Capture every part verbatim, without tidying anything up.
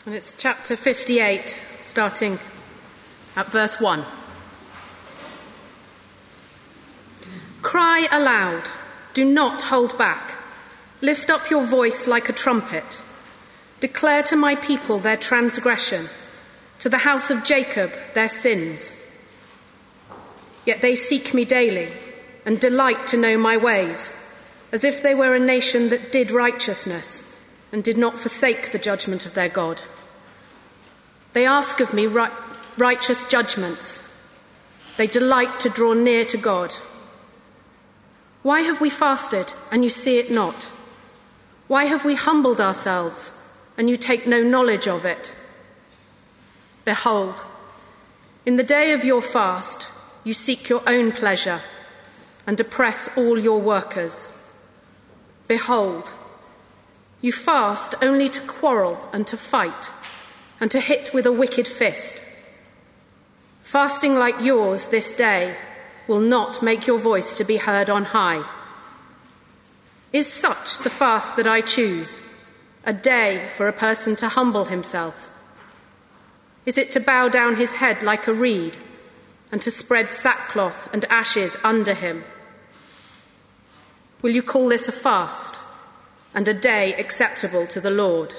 And it's chapter fifty-eight, starting at verse one. Cry aloud, do not hold back. Lift up your voice like a trumpet. Declare to my people their transgression, to the house of Jacob their sins. Yet they seek me daily and delight to know my ways, as if they were a nation that did righteousness and did not forsake the judgment of their God. They ask of me right, righteous judgments. They delight to draw near to God. Why have we fasted and you see it not? Why have we humbled ourselves and you take no knowledge of it? Behold, in the day of your fast, you seek your own pleasure and oppress all your workers. Behold, you fast only to quarrel and to fight and to hit with a wicked fist. Fasting like yours this day will not make your voice to be heard on high. Is such the fast that I choose, a day for a person to humble himself? Is it to bow down his head like a reed and to spread sackcloth and ashes under him? Will you call this a fast and a day acceptable to the Lord?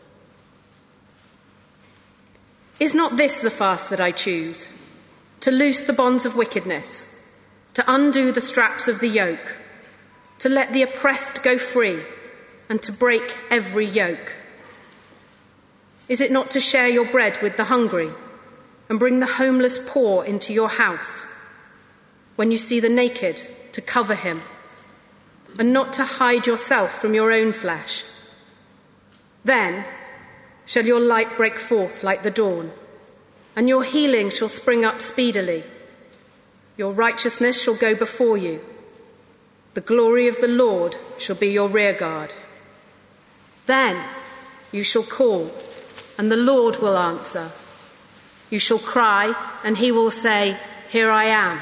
Is not this the fast that I choose? To loose the bonds of wickedness, to undo the straps of the yoke, to let the oppressed go free, and to break every yoke? Is it not to share your bread with the hungry and bring the homeless poor into your house? When you see the naked, to cover him, and not to hide yourself from your own flesh? Then shall your light break forth like the dawn, and your healing shall spring up speedily. Your righteousness shall go before you. The glory of the Lord shall be your rearguard. Then you shall call, and the Lord will answer. You shall cry, and he will say, Here I am.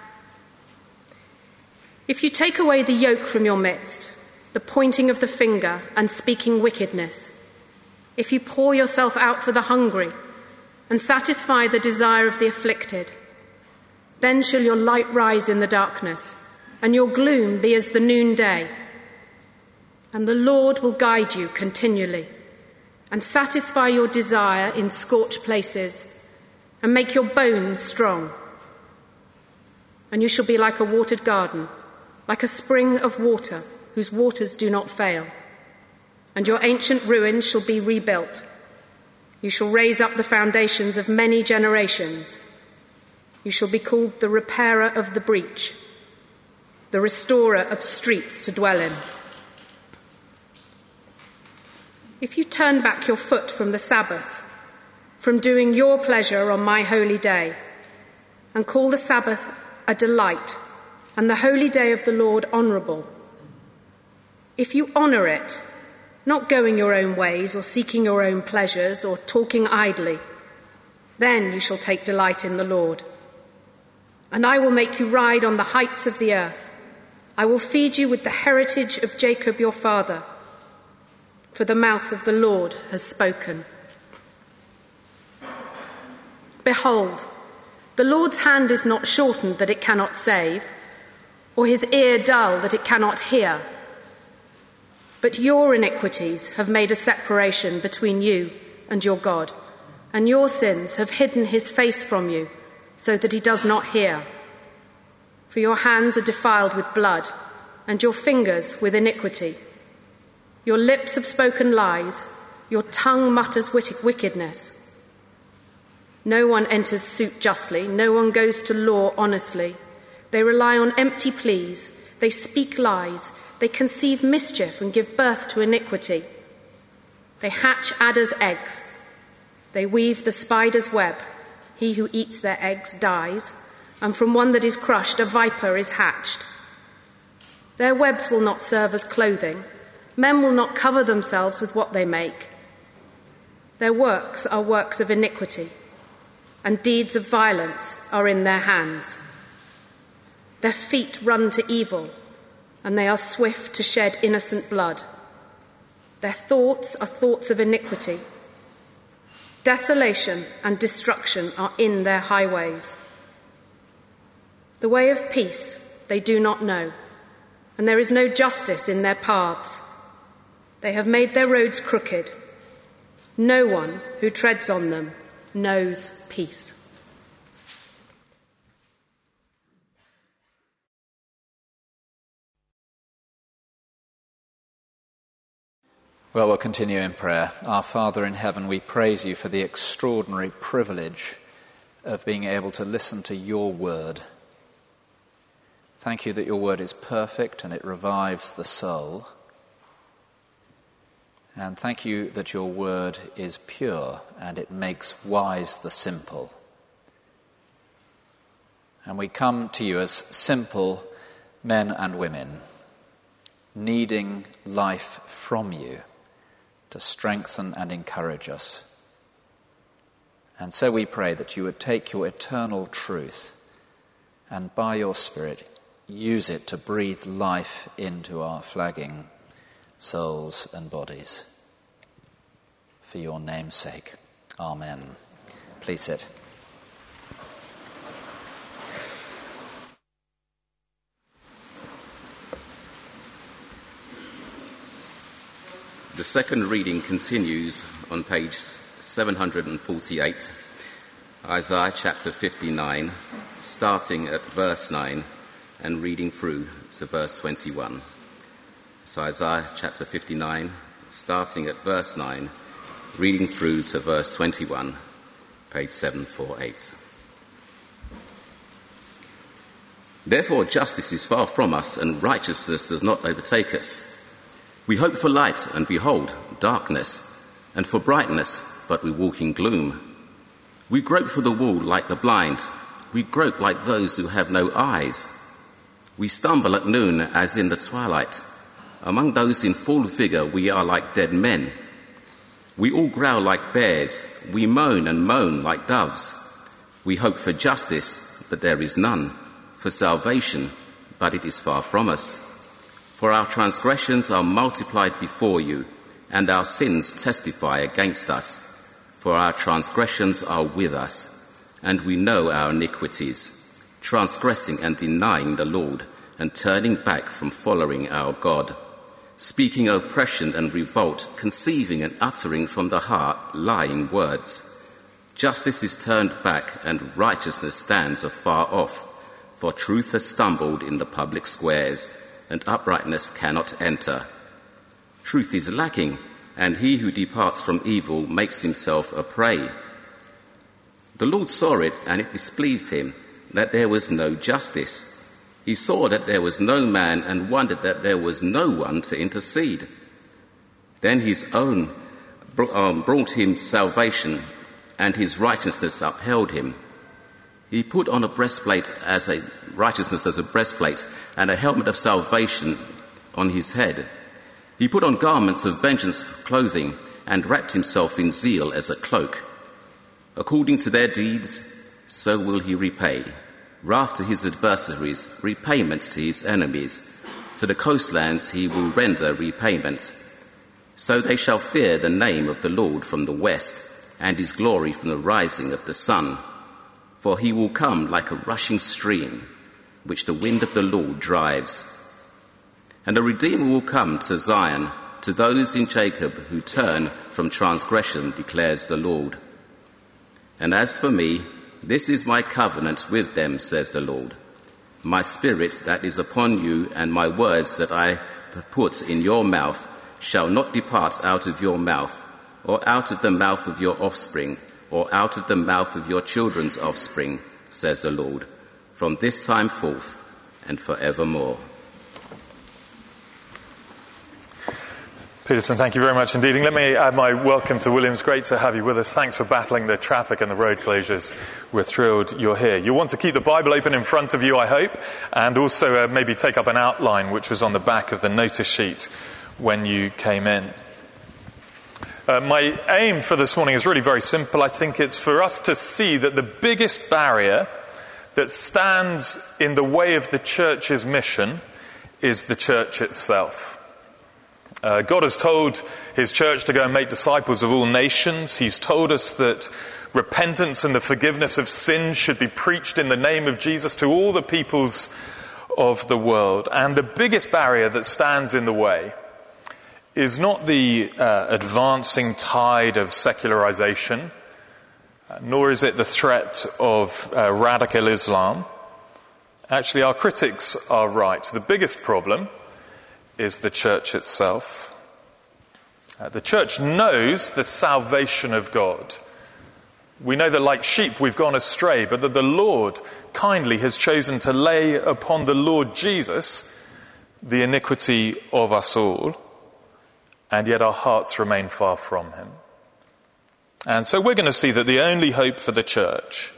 If you take away the yoke from your midst, the pointing of the finger and speaking wickedness, if you pour yourself out for the hungry and satisfy the desire of the afflicted, then shall your light rise in the darkness, and your gloom be as the noonday. And the Lord will guide you continually, and satisfy your desire in scorched places, and make your bones strong. And you shall be like a watered garden, like a spring of water, whose waters do not fail. And your ancient ruins shall be rebuilt. You shall raise up the foundations of many generations. You shall be called the repairer of the breach, the restorer of streets to dwell in. If you turn back your foot from the Sabbath, from doing your pleasure on my holy day, and call the Sabbath a delight, and the holy day of the Lord honourable, if you honour it, not going your own ways or seeking your own pleasures or talking idly, then you shall take delight in the Lord. And I will make you ride on the heights of the earth. I will feed you with the heritage of Jacob your father, for the mouth of the Lord has spoken. Behold, the Lord's hand is not shortened that it cannot save, or his ear dull that it cannot hear. But your iniquities have made a separation between you and your God, and your sins have hidden his face from you, so that he does not hear. For your hands are defiled with blood, and your fingers with iniquity. Your lips have spoken lies, your tongue mutters wickedness. No one enters suit justly, no one goes to law honestly. They rely on empty pleas, they speak lies, they conceive mischief and give birth to iniquity. They hatch adders' eggs, they weave the spider's web. He who eats their eggs dies, and from one that is crushed a viper is hatched. Their webs will not serve as clothing, men will not cover themselves with what they make. Their works are works of iniquity, and deeds of violence are in their hands. Their feet run to evil, and they are swift to shed innocent blood. Their thoughts are thoughts of iniquity. Desolation and destruction are in their highways. The way of peace they do not know, and there is no justice in their paths. They have made their roads crooked. No one who treads on them knows peace. Well, we'll continue in prayer. Our Father in heaven, we praise you for the extraordinary privilege of being able to listen to your word. Thank you that your word is perfect and it revives the soul. And thank you that your word is pure and it makes wise the simple. And we come to you as simple men and women, needing life from you to strengthen and encourage us. And so we pray that you would take your eternal truth and by your Spirit use it to breathe life into our flagging souls and bodies. For your name's sake. Amen. Please sit. The second reading continues on page seven hundred forty-eight, Isaiah chapter fifty-nine, starting at verse nine and reading through to verse twenty-one. So Isaiah chapter fifty-nine, starting at verse nine, reading through to verse twenty-one, page seven forty-eight. Therefore justice is far from us, and righteousness does not overtake us. We hope for light, and behold, darkness, and for brightness, but we walk in gloom. We grope for the wall like the blind. We grope like those who have no eyes. We stumble at noon as in the twilight. Among those in full vigour we are like dead men. We all growl like bears. We moan and moan like doves. We hope for justice, but there is none. For salvation, but it is far from us. For our transgressions are multiplied before you, and our sins testify against us. For our transgressions are with us, and we know our iniquities, transgressing and denying the Lord, and turning back from following our God, speaking oppression and revolt, conceiving and uttering from the heart lying words. Justice is turned back, and righteousness stands afar off, for truth has stumbled in the public squares, and uprightness cannot enter. Truth is lacking, and he who departs from evil makes himself a prey. The Lord saw it, and it displeased him that there was no justice. He saw that there was no man, and wondered that there was no one to intercede. Then his own brought him salvation, and his righteousness upheld him. He put on a breastplate as a righteousness as a breastplate, and a helmet of salvation on his head. He put on garments of vengeance for clothing, and wrapped himself in zeal as a cloak. According to their deeds, so will he repay. Wrath to his adversaries, repayment to his enemies. To the coastlands he will render repayment. So they shall fear the name of the Lord from the west, and his glory from the rising of the sun. For he will come like a rushing stream, which the wind of the Lord drives. And a Redeemer will come to Zion, to those in Jacob who turn from transgression, declares the Lord. And as for me, this is my covenant with them, says the Lord. My spirit that is upon you, and my words that I have put in your mouth, shall not depart out of your mouth, or out of the mouth of your offspring, or out of the mouth of your children's offspring, says the Lord, from this time forth and forevermore. Peterson, thank you very much indeed. And let me add my welcome to Williams. Great to have you with us. Thanks for battling the traffic and the road closures. We're thrilled you're here. You'll want to keep the Bible open in front of you, I hope, and also uh, maybe take up an outline which was on the back of the notice sheet when you came in. Uh, my aim for this morning is really very simple. I think it's for us to see that the biggest barrier that stands in the way of the church's mission is the church itself. Uh, God has told his church to go and make disciples of all nations. He's told us that repentance and the forgiveness of sins should be preached in the name of Jesus to all the peoples of the world. And the biggest barrier that stands in the way is not the uh, advancing tide of secularization, uh, nor is it the threat of uh, radical Islam. Actually, our critics are right. The biggest problem is the church itself. Uh, the church knows the salvation of God. We know that like sheep we've gone astray, but that the Lord kindly has chosen to lay upon the Lord Jesus the iniquity of us all, and yet our hearts remain far from him. And so we're going to see that the only hope for the church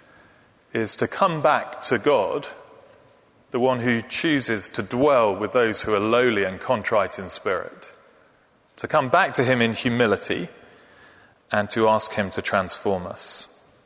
is to come back to God, the one who chooses to dwell with those who are lowly and contrite in spirit, to come back to him in humility and to ask him to transform us.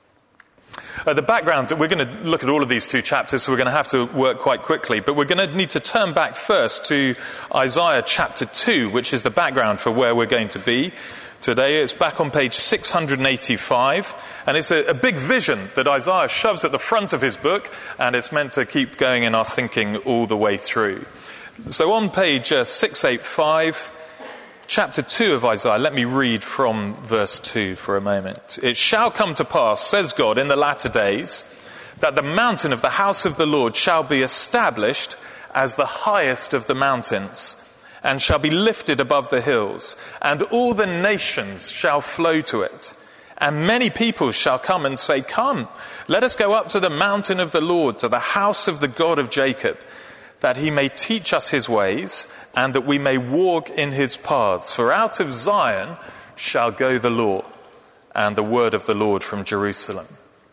Uh, the background, we're going to look at all of these two chapters, so we're going to have to work quite quickly, but we're going to need to turn back first to Isaiah chapter two, which is the background for where we're going to be today. It's back on page six hundred eighty-five, and it's a, a big vision that Isaiah shoves at the front of his book, and it's meant to keep going in our thinking all the way through. So on page uh, six eighty-five, chapter two of Isaiah, let me read from verse two for a moment. It shall come to pass, says God, in the latter days, that the mountain of the house of the Lord shall be established as the highest of the mountains, and shall be lifted above the hills, and all the nations shall flow to it. And many people shall come and say, come, let us go up to the mountain of the Lord, to the house of the God of Jacob, that he may teach us his ways, and that we may walk in his paths. For out of Zion shall go the law, and the word of the Lord from Jerusalem.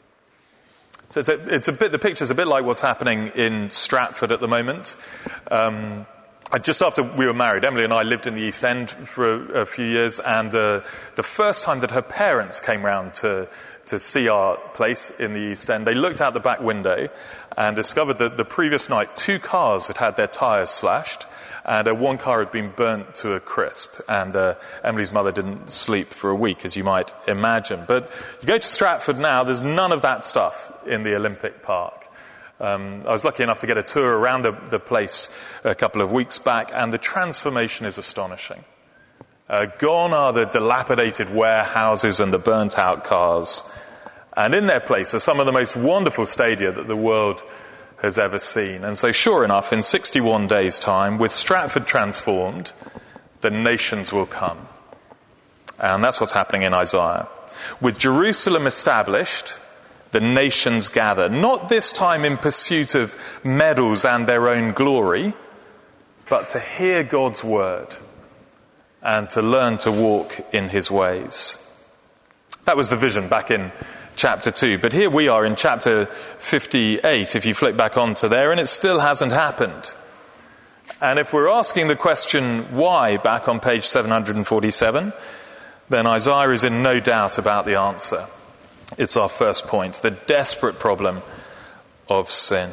So it's a, it's a bit, the picture's a bit like what's happening in Stratford at the moment. Um, Just after we were married, Emily and I lived in the East End for a, a few years, and uh, the first time that her parents came round to to see our place in the East End, they looked out the back window and discovered that the previous night two cars had had their tyres slashed, and uh, one car had been burnt to a crisp, and uh, Emily's mother didn't sleep for a week, as you might imagine. But you go to Stratford now, there's none of that stuff in the Olympic Park. Um, I was lucky enough to get a tour around the, the place a couple of weeks back, and the transformation is astonishing. Uh, gone are the dilapidated warehouses and the burnt-out cars, and in their place are some of the most wonderful stadia that the world has ever seen. And so sure enough, in sixty-one days' time, with Stratford transformed, the nations will come. And that's what's happening in Isaiah. With Jerusalem established, the nations gather, not this time in pursuit of medals and their own glory, but to hear God's word and to learn to walk in his ways. That was the vision back in chapter two. But here we are in chapter fifty-eight, if you flick back onto there, and it still hasn't happened. And if we're asking the question why back on page seven hundred forty-seven, then Isaiah is in no doubt about the answer. It's our first point, the desperate problem of sin.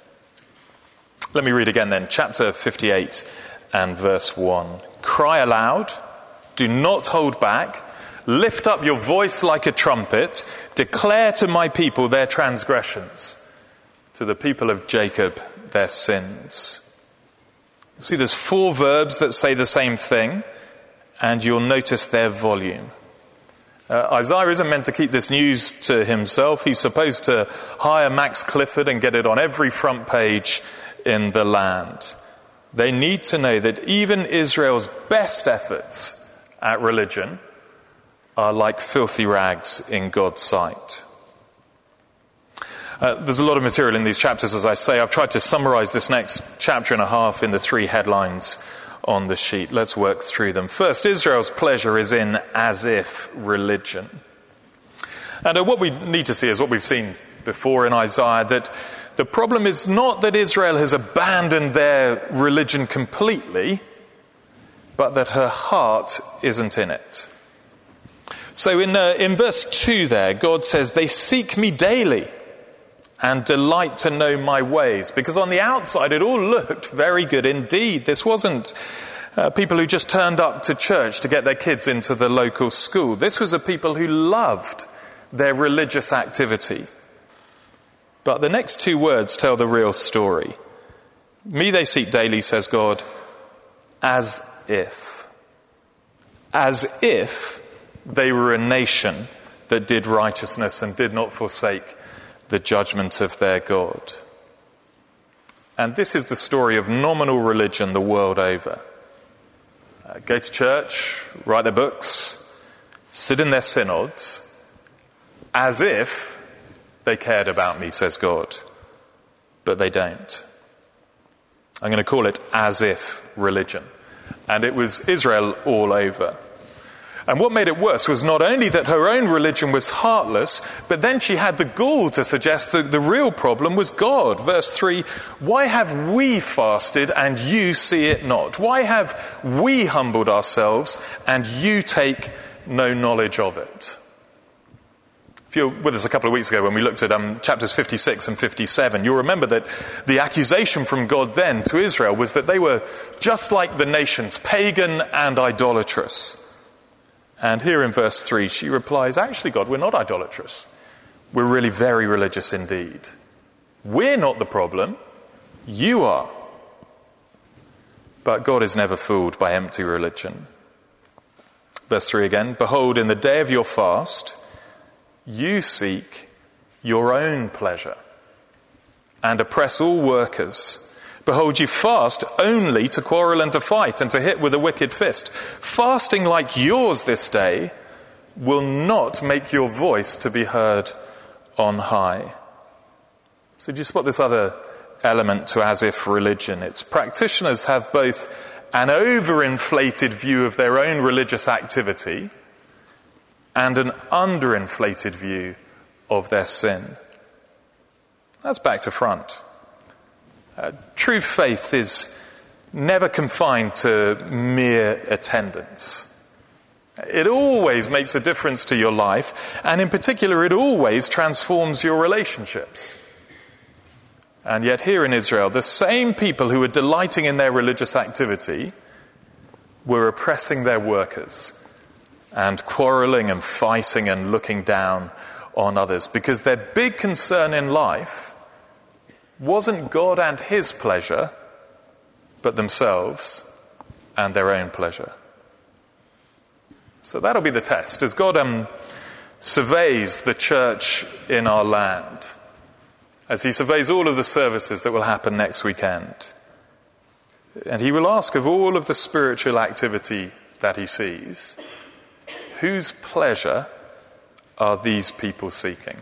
Let me read again then, chapter fifty-eight and verse one. Cry aloud, do not hold back, lift up your voice like a trumpet, declare to my people their transgressions, to the people of Jacob their sins. See, there's four verbs that say the same thing, and you'll notice their volume. Uh, Isaiah isn't meant to keep this news to himself. He's supposed to hire Max Clifford and get it on every front page in the land. They need to know that even Israel's best efforts at religion are like filthy rags in God's sight. Uh, there's a lot of material in these chapters, as I say. I've tried to summarize this next chapter and a half in the three headlines on the sheet. Let's work through them. First, Israel's pleasure is in as if religion. And uh, what we need to see is what we've seen before in Isaiah, that the problem is not that Israel has abandoned their religion completely, but that her heart isn't in it. So in, uh, in verse two there, God says, they seek me daily and delight to know my ways. Because on the outside, it all looked very good indeed. This wasn't Uh, people who just turned up to church to get their kids into the local school. This was a people who loved their religious activity. But the next two words tell the real story. Me they seek daily, says God, as if. As if they were a nation that did righteousness and did not forsake the judgment of their God. And this is the story of nominal religion the world over. Uh, go to church, write their books, sit in their synods, as if they cared about me, says God. But they don't. I'm going to call it as if religion. And it was Israel all over. And what made it worse was not only that her own religion was heartless, but then she had the gall to suggest that the real problem was God. Verse three, why have we fasted and you see it not? Why have we humbled ourselves and you take no knowledge of it? If you were with us a couple of weeks ago when we looked at um, chapters fifty-six and fifty-seven, you'll remember that the accusation from God then to Israel was that they were just like the nations, pagan and idolatrous. And here in verse three, she replies, actually, God, we're not idolatrous. We're really very religious indeed. We're not the problem. You are. But God is never fooled by empty religion. Verse three again, behold, in the day of your fast, you seek your own pleasure and oppress all workers. Behold, you fast only to quarrel and to fight and to hit with a wicked fist. Fasting like yours this day will not make your voice to be heard on high. So do you spot this other element to as if religion? Its practitioners have both an overinflated view of their own religious activity and an underinflated view of their sin. That's back to front. Uh, true faith is never confined to mere attendance. It always makes a difference to your life, and in particular, it always transforms your relationships. And yet here in Israel, the same people who were delighting in their religious activity were oppressing their workers and quarreling and fighting and looking down on others, because their big concern in life wasn't God and his pleasure, but themselves and their own pleasure. So that'll be the test. As God um, surveys the church in our land, as he surveys all of the services that will happen next weekend, and he will ask of all of the spiritual activity that he sees, whose pleasure are these people seeking?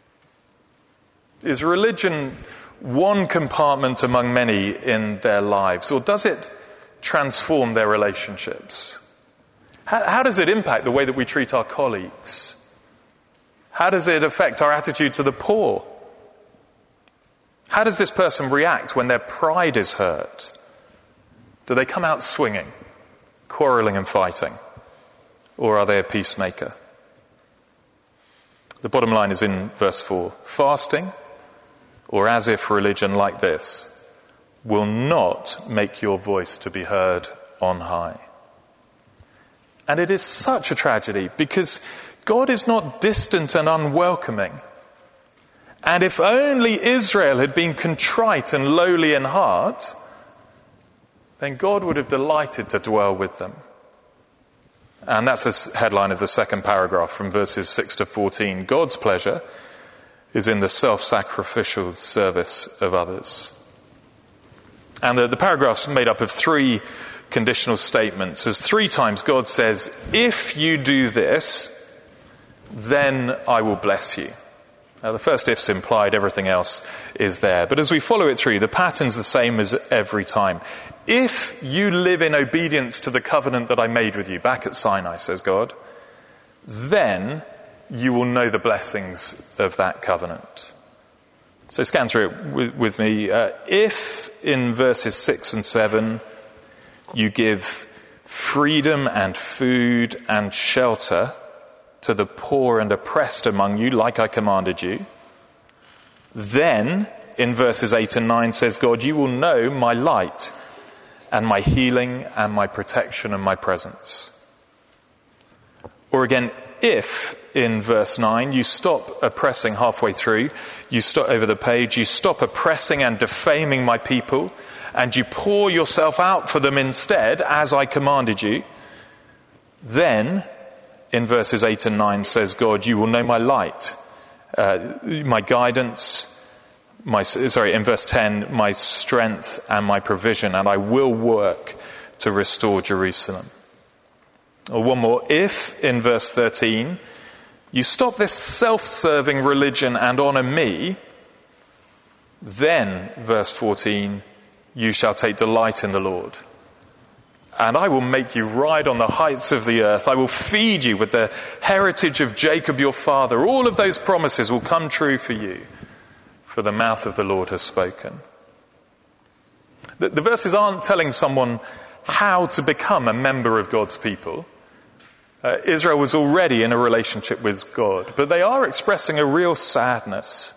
Is religion one compartment among many in their lives, or does it transform their relationships? How, how does it impact the way that we treat our colleagues? How does it affect our attitude to the poor? How does this person react when their pride is hurt? Do they come out swinging, quarreling and fighting, or are they a peacemaker? The bottom line is in verse four. Fasting, or as if religion like this, will not make your voice to be heard on high. And it is such a tragedy, because God is not distant and unwelcoming. And if only Israel had been contrite and lowly in heart, then God would have delighted to dwell with them. And that's the headline of the second paragraph from verses six to fourteen. God's pleasure is in the self-sacrificial service of others. And the, the paragraph's made up of three conditional statements. As three times God says, if you do this, then I will bless you. Now, the first if's implied, everything else is there. But as we follow it through, the pattern's the same as every time. If you live in obedience to the covenant that I made with you back at Sinai, says God, then you will know the blessings of that covenant. So scan through it with, with me. Uh, if in verses six and seven you give freedom and food and shelter to the poor and oppressed among you, like I commanded you, then in verses eight and nine says God, you will know my light and my healing and my protection and my presence. Or again, if in verse nine you stop oppressing halfway through, you stop over the page, you stop oppressing and defaming my people, and you pour yourself out for them instead, as I commanded you, then in verses eight and nine says God, you will know my light, uh, my guidance, my sorry, in verse ten, my strength and my provision, and I will work to restore Jerusalem. Or one more, if in verse thirteen you stop this self-serving religion and honour me, then, verse fourteen, you shall take delight in the Lord. And I will make you ride on the heights of the earth. I will feed you with the heritage of Jacob your father. All of those promises will come true for you, for the mouth of the Lord has spoken. The, the verses aren't telling someone how to become a member of God's people. Uh, Israel was already in a relationship with God, but they are expressing a real sadness.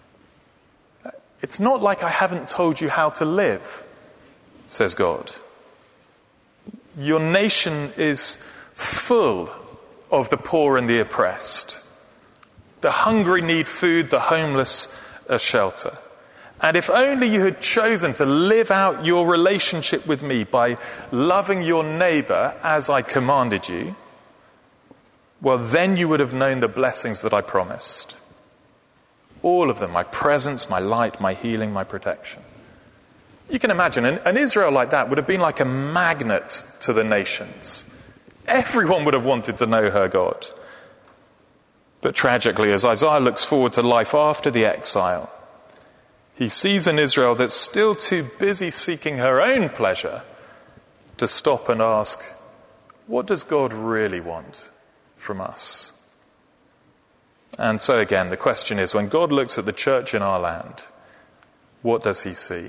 It's not like I haven't told you how to live, says God. Your nation is full of the poor and the oppressed. The hungry need food, the homeless a shelter. And if only you had chosen to live out your relationship with me by loving your neighbour as I commanded you, well, then you would have known the blessings that I promised. All of them, my presence, my light, my healing, my protection. You can imagine, an, an Israel like that would have been like a magnet to the nations. Everyone would have wanted to know her God. But tragically, as Isaiah looks forward to life after the exile, he sees an Israel that's still too busy seeking her own pleasure to stop and ask, what does God really want from us? And so again, the question is, when God looks at the church in our land, what does he see?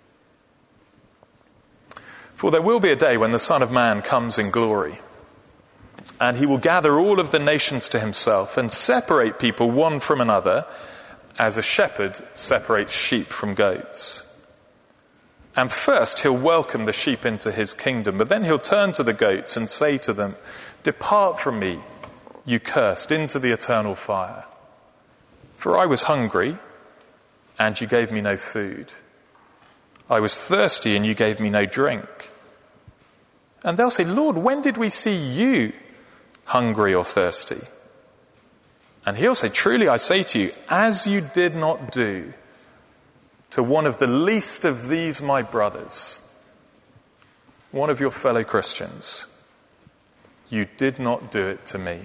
For there will be a day when the Son of Man comes in glory, and he will gather all of the nations to himself and separate people one from another as a shepherd separates sheep from goats. And first he'll welcome the sheep into his kingdom, but then he'll turn to the goats and say to them, depart from me, you cursed, into the eternal fire. For I was hungry, and you gave me no food. I was thirsty, and you gave me no drink. And they'll say, Lord, when did we see you hungry or thirsty? And he'll say, truly I say to you, as you did not do to one of the least of these my brothers, one of your fellow Christians, you did not do it to me.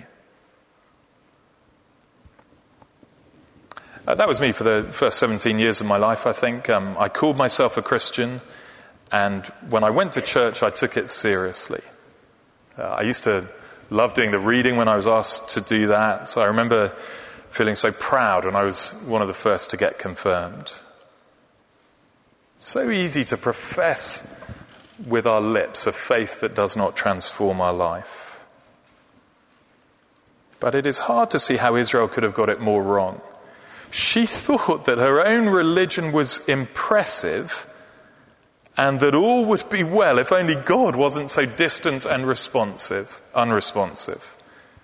Uh, that was me for the first seventeen years of my life, I think. Um, I called myself a Christian, and when I went to church, I took it seriously. Uh, I used to love doing the reading when I was asked to do that, so I remember feeling so proud when I was one of the first to get confirmed. So easy to profess with our lips a faith that does not transform our life. But it is hard to see how Israel could have got it more wrong. She thought that her own religion was impressive and that all would be well if only God wasn't so distant and responsive, unresponsive.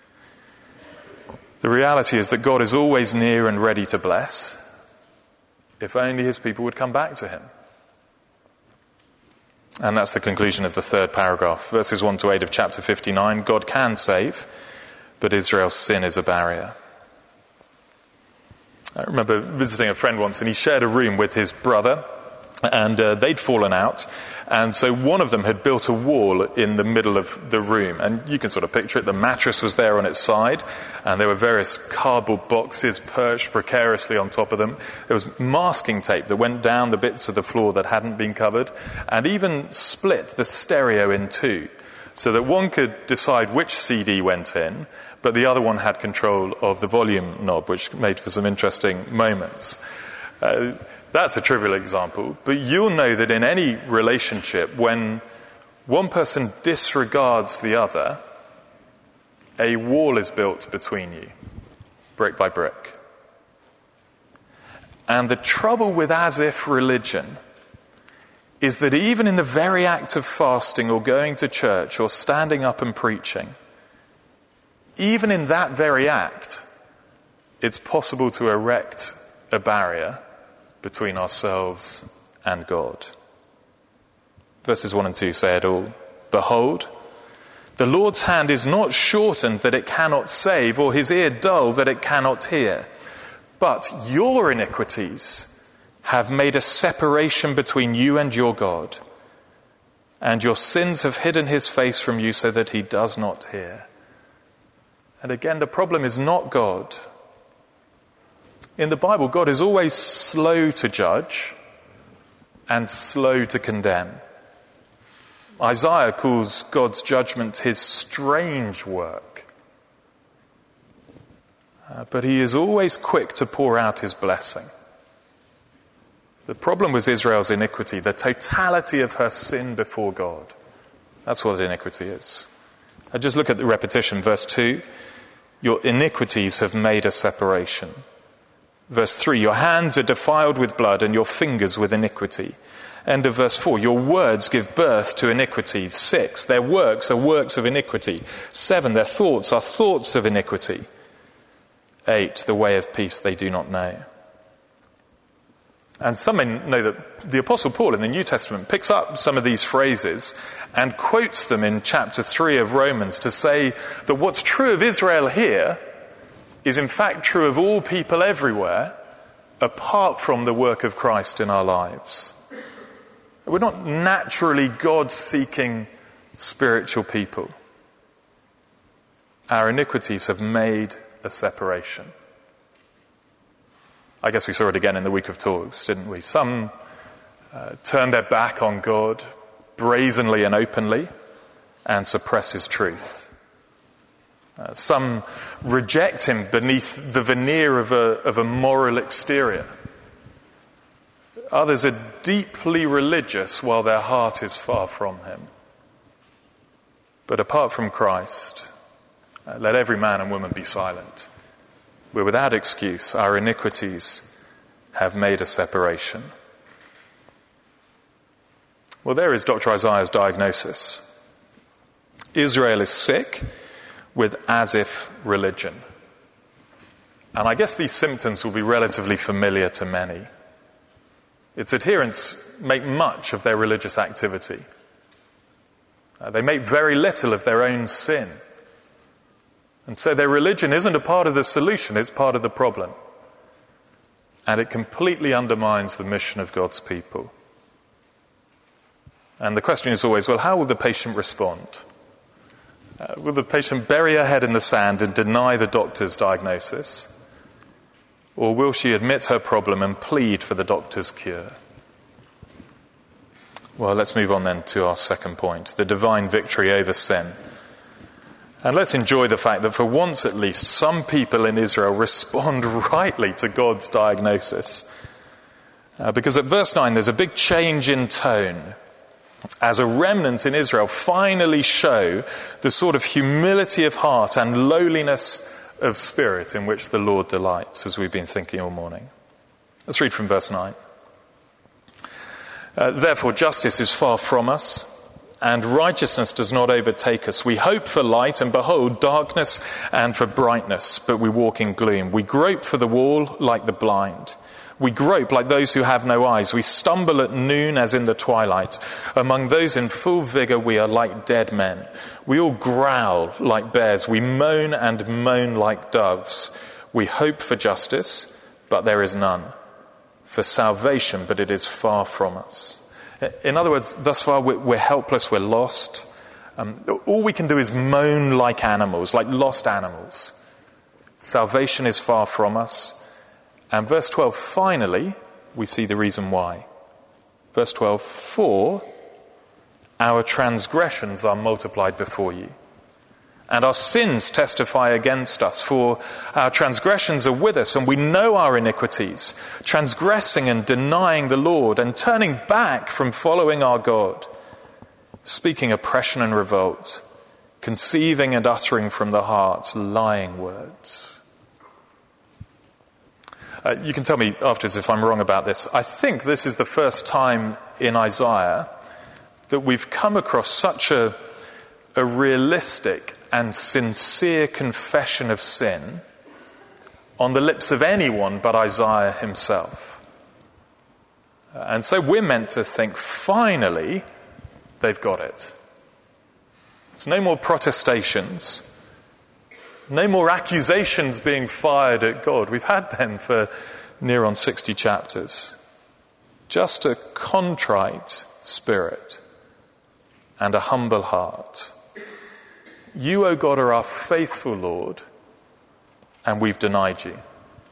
The reality is that God is always near and ready to bless if only his people would come back to him. And that's the conclusion of the third paragraph, verses one to eight of chapter fifty-nine. God can save, but Israel's sin is a barrier. I remember visiting a friend once, and he shared a room with his brother, and uh, they'd fallen out, and so one of them had built a wall in the middle of the room, and you can sort of picture it. The mattress was there on its side, and there were various cardboard boxes perched precariously on top of them. There was masking tape that went down the bits of the floor that hadn't been covered, and even split the stereo in two, so that one could decide which C D went in, but the other one had control of the volume knob, which made for some interesting moments. Uh, that's a trivial example, but you'll know that in any relationship, when one person disregards the other, a wall is built between you, brick by brick. And the trouble with as-if religion is that even in the very act of fasting or going to church or standing up and preaching, even in that very act, it's possible to erect a barrier between ourselves and God. Verses one and two say it all. Behold, the Lord's hand is not shortened that it cannot save, or his ear dull that it cannot hear. But your iniquities have made a separation between you and your God, and your sins have hidden his face from you so that he does not hear. And again, the problem is not God. In the Bible, God is always slow to judge and slow to condemn. Isaiah calls God's judgment his strange work. Uh, but he is always quick to pour out his blessing. The problem was Israel's iniquity, the totality of her sin before God. That's what iniquity is. I just look at the repetition. Verse two, your iniquities have made a separation. Verse three, your hands are defiled with blood and your fingers with iniquity. End of verse four, your words give birth to iniquity. Six, their works are works of iniquity. Seven, their thoughts are thoughts of iniquity. Eight, the way of peace they do not know. And some may know that the Apostle Paul in the New Testament picks up some of these phrases and quotes them in chapter three of Romans to say that what's true of Israel here is in fact true of all people everywhere, apart from the work of Christ in our lives. We're not naturally God-seeking spiritual people. Our iniquities have made a separation. I guess we saw it again in the week of talks, didn't we? Some uh, turn their back on God brazenly and openly and suppress his truth. Uh, some reject him beneath the veneer of a, of a moral exterior. Others are deeply religious while their heart is far from him. But apart from Christ, uh, let every man and woman be silent. We're without excuse. Our iniquities have made a separation. Well, there is Doctor Isaiah's diagnosis. Israel is sick with as-if religion. And I guess these symptoms will be relatively familiar to many. Its adherents make much of their religious activity. Uh, they make very little of their own sin. And so their religion isn't a part of the solution, it's part of the problem. And it completely undermines the mission of God's people. And the question is always, well, how will the patient respond? Uh, will the patient bury her head in the sand and deny the doctor's diagnosis? Or will she admit her problem and plead for the doctor's cure? Well, let's move on then to our second point, the divine victory over sin. And let's enjoy the fact that for once at least, some people in Israel respond rightly to God's diagnosis. Uh, because at verse nine, there's a big change in tone as a remnant in Israel finally show the sort of humility of heart and lowliness of spirit in which the Lord delights, as we've been thinking all morning. Let's read from verse nine. Uh, Therefore, justice is far from us, and righteousness does not overtake us. We hope for light, and behold, darkness, and for brightness, but we walk in gloom. We grope for the wall like the blind. We grope like those who have no eyes. We stumble at noon as in the twilight. Among those in full vigor, we are like dead men. We all growl like bears. We moan and moan like doves. We hope for justice, but there is none. For salvation, but it is far from us. In other words, thus far we're helpless, we're lost. Um, all we can do is moan like animals, like lost animals. Salvation is far from us. And verse twelve, finally, we see the reason why. Verse twelve, for our transgressions are multiplied before you, and our sins testify against us. For our transgressions are with us, and we know our iniquities, transgressing and denying the Lord, and turning back from following our God, speaking oppression and revolt, conceiving and uttering from the heart lying words. Uh, you can tell me afterwards if I'm wrong about this. I think this is the first time in Isaiah that we've come across such a, a realistic and sincere confession of sin on the lips of anyone but Isaiah himself. And so we're meant to think, finally, they've got it. There's no more protestations, no more accusations being fired at God. We've had them for near on sixty chapters. Just a contrite spirit and a humble heart. You, O God, are our faithful Lord, and we've denied you.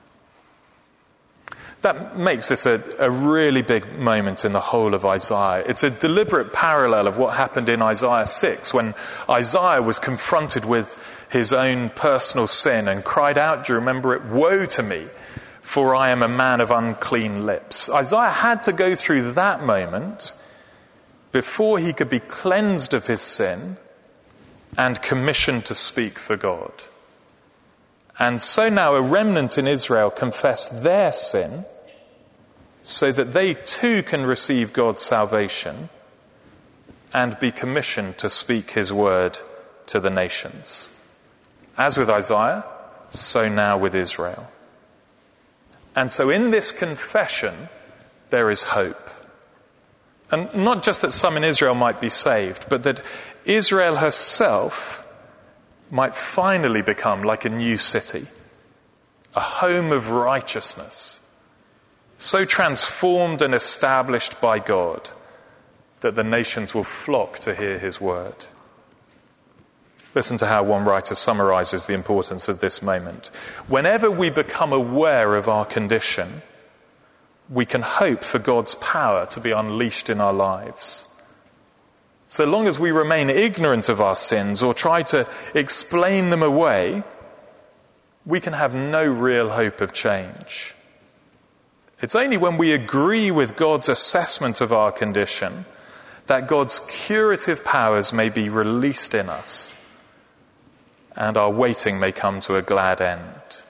That makes this a, a really big moment in the whole of Isaiah. It's a deliberate parallel of what happened in Isaiah six, when Isaiah was confronted with his own personal sin and cried out, do you remember it? Woe to me, for I am a man of unclean lips. Isaiah had to go through that moment before he could be cleansed of his sin and commissioned to speak for God. And so now a remnant in Israel confess their sin so that they too can receive God's salvation and be commissioned to speak his word to the nations. As with Isaiah, so now with Israel. And so in this confession, there is hope. And not just that some in Israel might be saved, but that Israel herself might finally become like a new city, a home of righteousness, so transformed and established by God that the nations will flock to hear his word. Listen to how one writer summarizes the importance of this moment. Whenever we become aware of our condition, we can hope for God's power to be unleashed in our lives. So long as we remain ignorant of our sins or try to explain them away, we can have no real hope of change. It's only when we agree with God's assessment of our condition that God's curative powers may be released in us and our waiting may come to a glad end.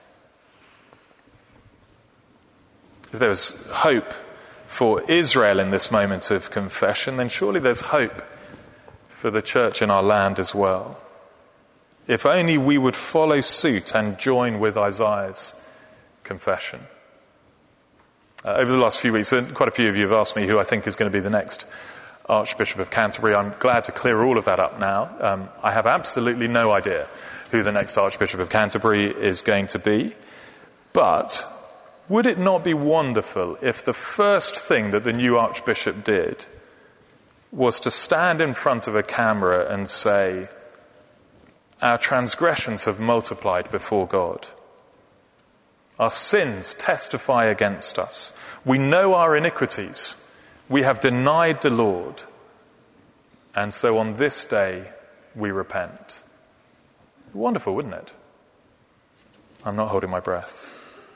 If there was hope for Israel in this moment of confession, then surely there's hope for the church in our land as well. If only we would follow suit and join with Isaiah's confession. Uh, over the last few weeks, quite a few of you have asked me who I think is going to be the next Archbishop of Canterbury. I'm glad to clear all of that up now. Um, I have absolutely no idea who the next Archbishop of Canterbury is going to be. But would it not be wonderful if the first thing that the new Archbishop did was to stand in front of a camera and say, our transgressions have multiplied before God. Our sins testify against us. We know our iniquities. We have denied the Lord. And so on this day, we repent. Wonderful, wouldn't it? I'm not holding my breath.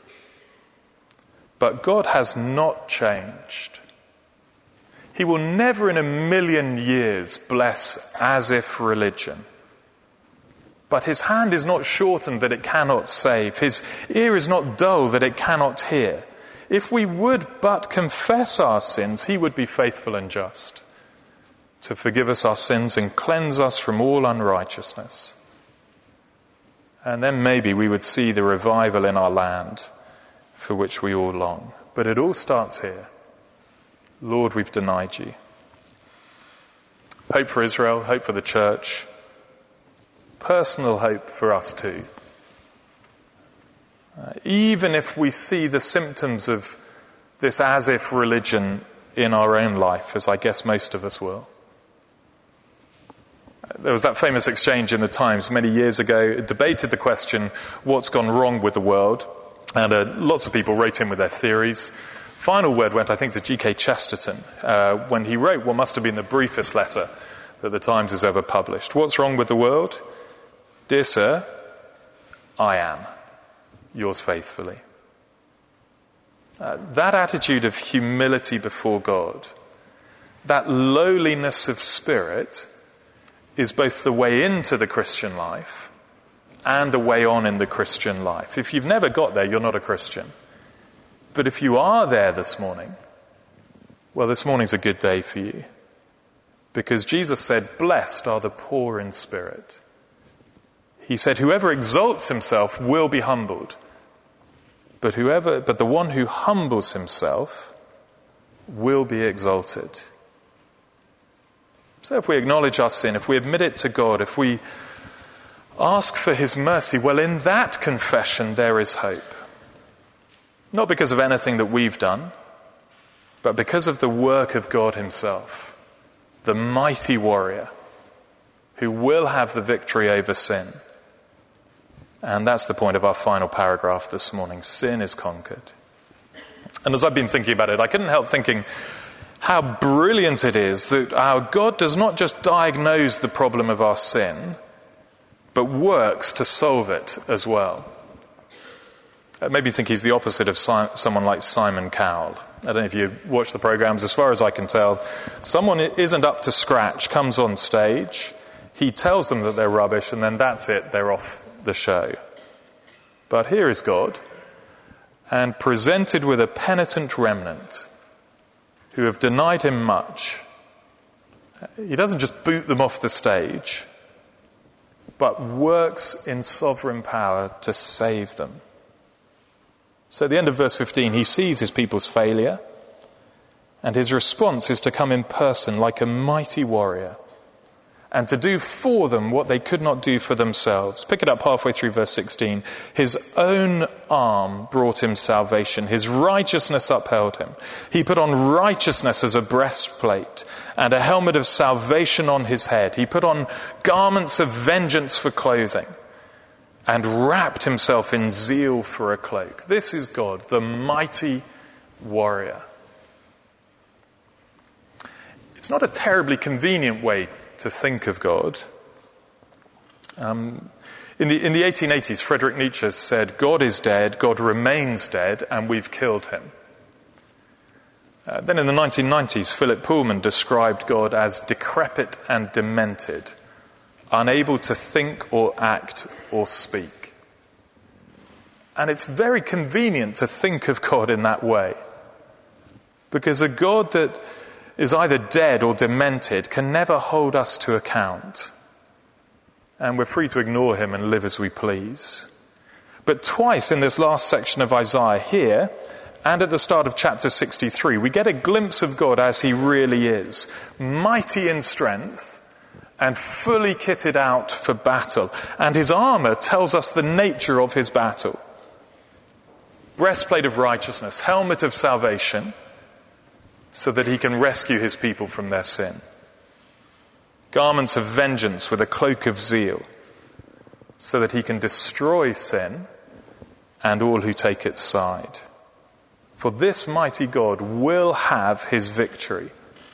But God has not changed. He will never in a million years bless as if religion. But his hand is not shortened that it cannot save. His ear is not dull that it cannot hear. If we would but confess our sins, he would be faithful and just to forgive us our sins and cleanse us from all unrighteousness. And then maybe we would see the revival in our land for which we all long. But it all starts here. Lord, we've denied you. Hope for Israel, hope for the church. Personal hope for us too. Uh, even if we see the symptoms of this as-if religion in our own life, as I guess most of us will. There was that famous exchange in the Times many years ago. It debated the question, what's gone wrong with the world? And uh, lots of people wrote in with their theories. Final word went, I think, to G K Chesterton, uh, when he wrote what must have been the briefest letter that the Times has ever published. What's wrong with the world? Dear sir, I am. Yours faithfully. Uh, that attitude of humility before God, that lowliness of spirit, is both the way into the Christian life and the way on in the Christian life. If you've never got there, you're not a Christian. But if you are there this morning, well, this morning's a good day for you. Because Jesus said, blessed are the poor in spirit. He said, whoever exalts himself will be humbled. But whoever, but the one who humbles himself will be exalted. So if we acknowledge our sin, if we admit it to God, if we ask for his mercy, well, in that confession there is hope. Not because of anything that we've done, but because of the work of God himself, the mighty warrior who will have the victory over sin. And that's the point of our final paragraph this morning. Sin is conquered. And as I've been thinking about it, I couldn't help thinking how brilliant it is that our God does not just diagnose the problem of our sin, but works to solve it as well. Uh, maybe you think he's the opposite of si- someone like Simon Cowell. I don't know if you watch the programs. As far as I can tell, someone isn't up to scratch, comes on stage, he tells them that they're rubbish, and then that's it, they're off the show. But here is God, and presented with a penitent remnant who have denied him much. He doesn't just boot them off the stage, but works in sovereign power to save them. So at the end of verse fifteen, he sees his people's failure, and his response is to come in person like a mighty warrior and to do for them what they could not do for themselves. Pick it up halfway through verse sixteen. His own arm brought him salvation. His righteousness upheld him. He put on righteousness as a breastplate and a helmet of salvation on his head. He put on garments of vengeance for clothing and wrapped himself in zeal for a cloak. This is God, the mighty warrior. It's not a terribly convenient way to think of God. Um, in the in the eighteen eighties, Friedrich Nietzsche said, God is dead, God remains dead, and we've killed him. Uh, then in the nineteen nineties, Philip Pullman described God as decrepit and demented, unable to think or act or speak. And it's very convenient to think of God in that way, because a God that is either dead or demented can never hold us to account. And we're free to ignore him and live as we please. But twice in this last section of Isaiah, here and at the start of chapter sixty-three, we get a glimpse of God as he really is, mighty in strength and fully kitted out for battle. And his armor tells us the nature of his battle. Breastplate of righteousness, helmet of salvation, so that he can rescue his people from their sin. Garments of vengeance with a cloak of zeal, so that he can destroy sin and all who take its side. For this mighty God will have his victory.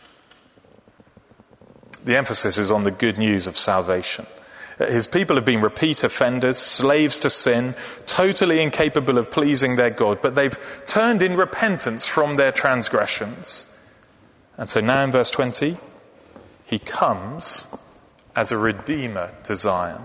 The emphasis is on the good news of salvation. His people have been repeat offenders, slaves to sin, totally incapable of pleasing their God, but they've turned in repentance from their transgressions. And so now in verse twenty, he comes as a redeemer to Zion.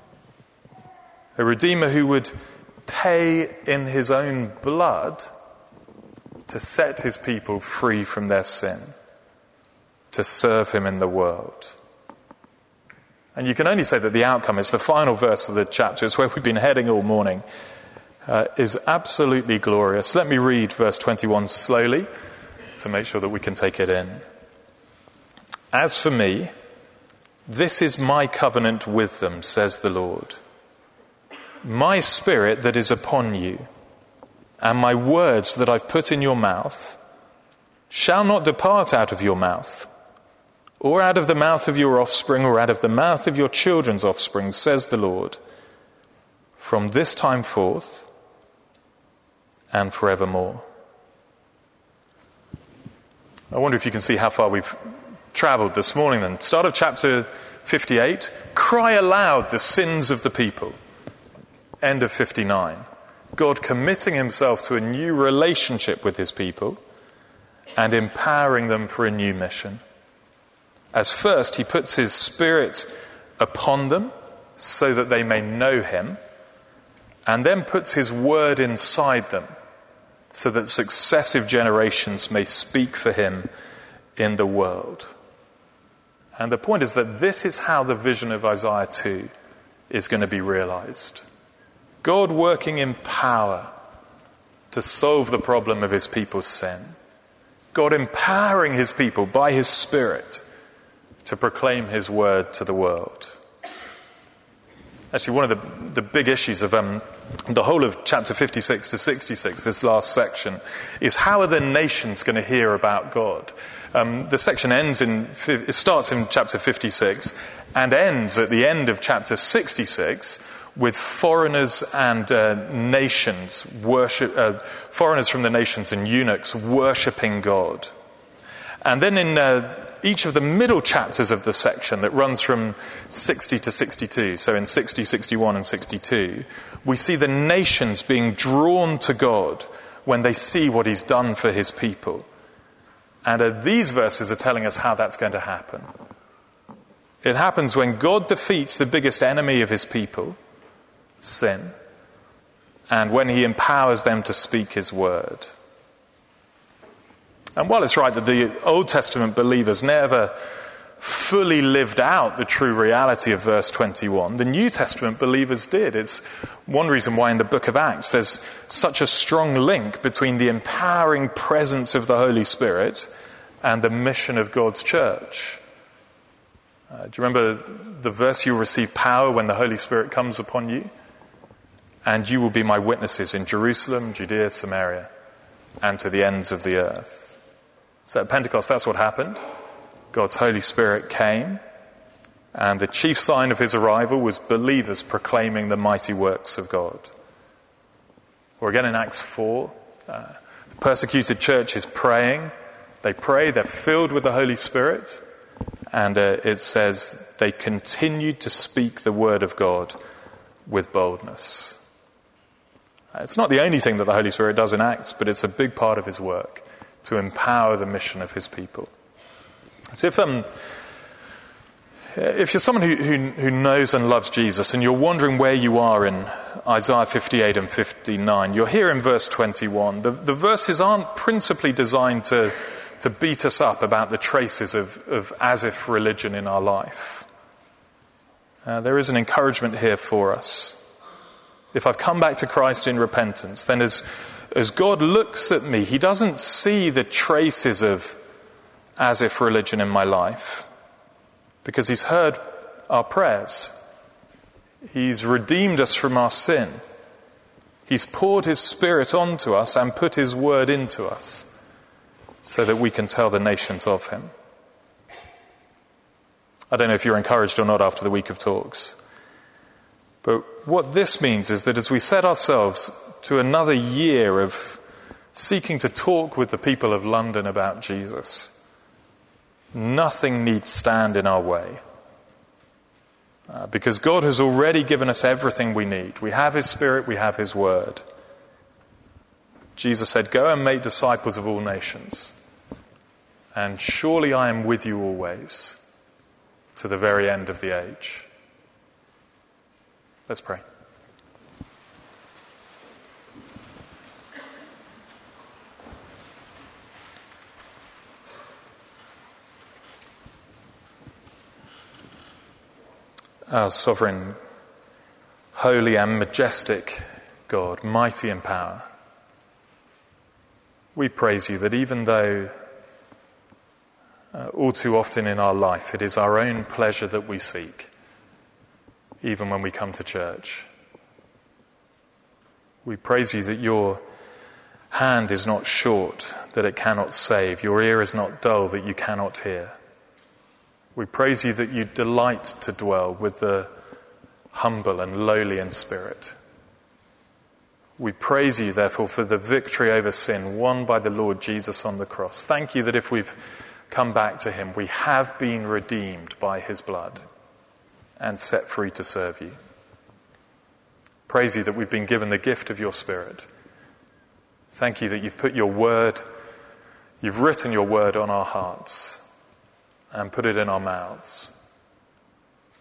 A redeemer who would pay in his own blood to set his people free from their sin, to serve him in the world. And you can only say that the outcome is the final verse of the chapter. It's where we've been heading all morning. Uh, is absolutely glorious. Let me read verse twenty-one slowly to make sure that we can take it in. As for me, this is my covenant with them, says the Lord. My spirit that is upon you, and my words that I've put in your mouth, shall not depart out of your mouth, or out of the mouth of your offspring, or out of the mouth of your children's offspring, says the Lord, from this time forth and forevermore. I wonder if you can see how far we've travelled this morning then. Start of chapter fifty-eight, cry aloud the sins of the people. End of fifty-nine, God committing himself to a new relationship with his people and empowering them for a new mission. As first, he puts his spirit upon them so that they may know him, and then puts his word inside them so that successive generations may speak for him in the world. And the point is that this is how the vision of Isaiah two is going to be realized. God working in power to solve the problem of his people's sin. God empowering his people by his Spirit to proclaim his word to the world. Actually, one of the, the big issues of um, the whole of chapter fifty-six to sixty-six, this last section, is how are the nations going to hear about God? Um, the section ends in, it starts in chapter fifty-six and ends at the end of chapter sixty-six with foreigners and uh, nations worship, uh, foreigners from the nations and eunuchs worshipping God. And then in uh, each of the middle chapters of the section that runs from sixty to sixty-two, so in sixty, sixty-one and sixty-two, we see the nations being drawn to God when they see what he's done for his people. And uh, these verses are telling us how that's going to happen. It happens when God defeats the biggest enemy of his people, sin, and when he empowers them to speak his word. And while it's right that the Old Testament believers never fully lived out the true reality of verse twenty-one, the New Testament believers did. It's one reason why in the book of Acts there's such a strong link between the empowering presence of the Holy Spirit and the mission of God's church. Uh, do you remember the verse, "You'll receive power when the Holy Spirit comes upon you, and you will be my witnesses in Jerusalem, Judea, Samaria, and to the ends of the earth." So at Pentecost, that's what happened. God's Holy Spirit came, and the chief sign of his arrival was believers proclaiming the mighty works of God. Or again in Acts four, uh, the persecuted church is praying. They pray, they're filled with the Holy Spirit, and uh, it says they continued to speak the word of God with boldness. Uh, it's not the only thing that the Holy Spirit does in Acts, but it's a big part of his work to empower the mission of his people. So if um, if you're someone who, who, who knows and loves Jesus and you're wondering where you are in Isaiah fifty-eight and fifty-nine, you're here in verse twenty-one. The, the verses aren't principally designed to, to beat us up about the traces of, of as-if religion in our life. Uh, there is an encouragement here for us. If I've come back to Christ in repentance, then as As God looks at me, he doesn't see the traces of as-if religion in my life, because he's heard our prayers. He's redeemed us from our sin. He's poured his Spirit onto us and put his word into us so that we can tell the nations of him. I don't know if you're encouraged or not after the week of talks, but what this means is that as we set ourselves to another year of seeking to talk with the people of London about Jesus, nothing need stand in our way. Uh, because God has already given us everything we need. We have his Spirit, we have his word. Jesus said, "Go and make disciples of all nations, and surely I am with you always, to the very end of the age." Let's pray. Our sovereign, holy and majestic God, mighty in power, we praise you that even though uh, all too often in our life it is our own pleasure that we seek, even when we come to church, we praise you that your hand is not short, that it cannot save, your ear is not dull, that you cannot hear. We praise you that you delight to dwell with the humble and lowly in spirit. We praise you, therefore, for the victory over sin won by the Lord Jesus on the cross. Thank you that if we've come back to him, we have been redeemed by his blood and set free to serve you. Praise you that we've been given the gift of your Spirit. Thank you that you've put your word, you've written your word on our hearts and put it in our mouths.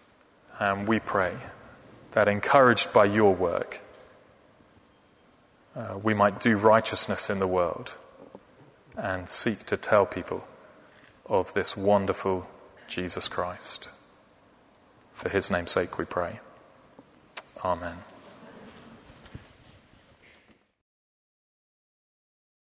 And we pray that, encouraged by your work, uh, we might do righteousness in the world and seek to tell people of this wonderful Jesus Christ. For his name's sake we pray. Amen.